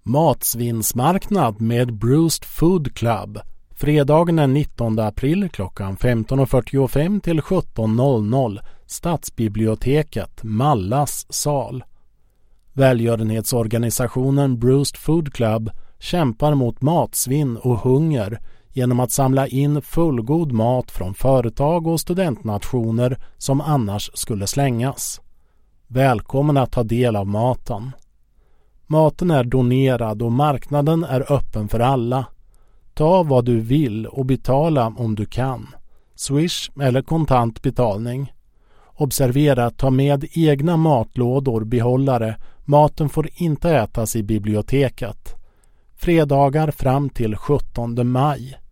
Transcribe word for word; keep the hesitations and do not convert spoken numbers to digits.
Matsvinnsmarknad med Bruce Food Club. Fredagen den nittonde april klockan femton fyrtiofem till sjutton Stadsbiblioteket, Mallas sal. Välgörenhetsorganisationen Bruce Food Club kämpar mot matsvinn och hunger genom att samla in fullgod mat från företag och studentnationer som annars skulle slängas. Välkommen att ta del av maten. Maten är donerad och marknaden är öppen för alla. Ta vad du vill och betala om du kan. Swish eller kontant betalning. Observera att ta med egna matlådor, behållare. Maten får inte ätas i biblioteket. Fredagar fram till sjuttonde maj.